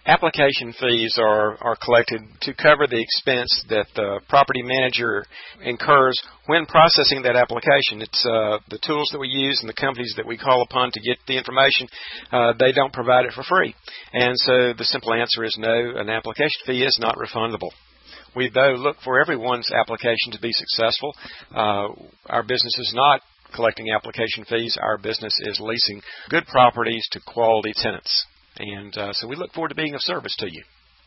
Application fees are collected to cover the expense that the property manager incurs when processing that application. It's the tools that we use and the companies that we call upon to get the information, they don't provide it for free. And so the simple answer is no, an application fee is not refundable. We, though, look for everyone's application to be successful. Our business is not collecting application fees. Our business is leasing good properties to quality tenants. And so we look forward to being of service to you.